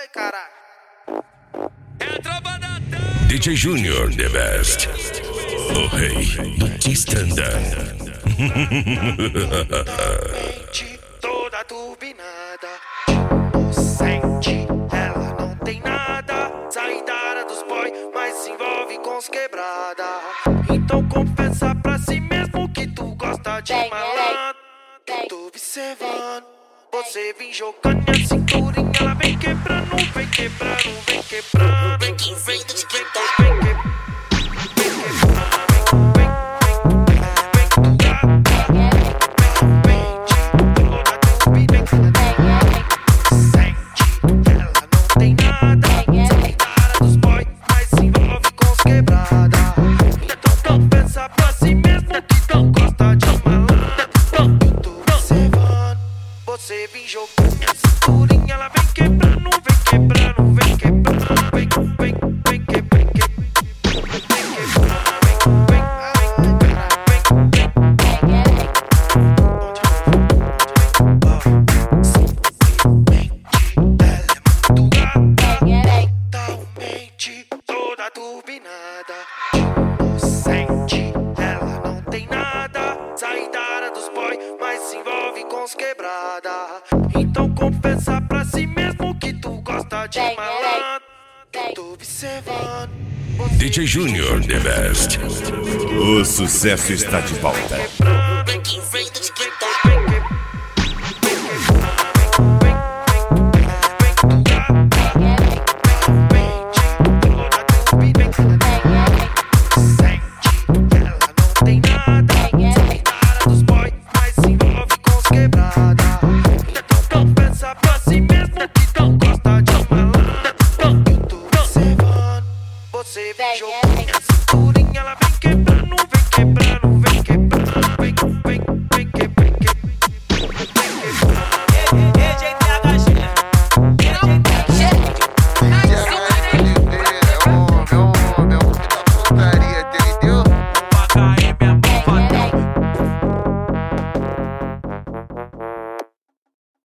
caralho. DJ Junior, the best. O rei do Tistandã. Mente toda turbinada. Inocente, ela não tem nada. Sai da área dos boy, mas se envolve com os quebrada. Então confessa pra si mesmo que tu gosta de malandro. Eu tô observando. Você vem jogando minha cinturinha, ela vem quebrando, vem quebrando, vem quebrando. Vem que vem, vem quebrando. Você vem jogando minha cinturinha, ela vem quebrando, vem quebrando, vem quebrando, vem quebrando, vem quebrando, mentalmente toda turbinada, inocente, ela não tem nada, sai da área dos boy, mas se envolve com os quebrada. Então confessa pra si mesmo que tu gosta de malandro. Eu tô observando. DJ Junior, the best. O sucesso está de volta.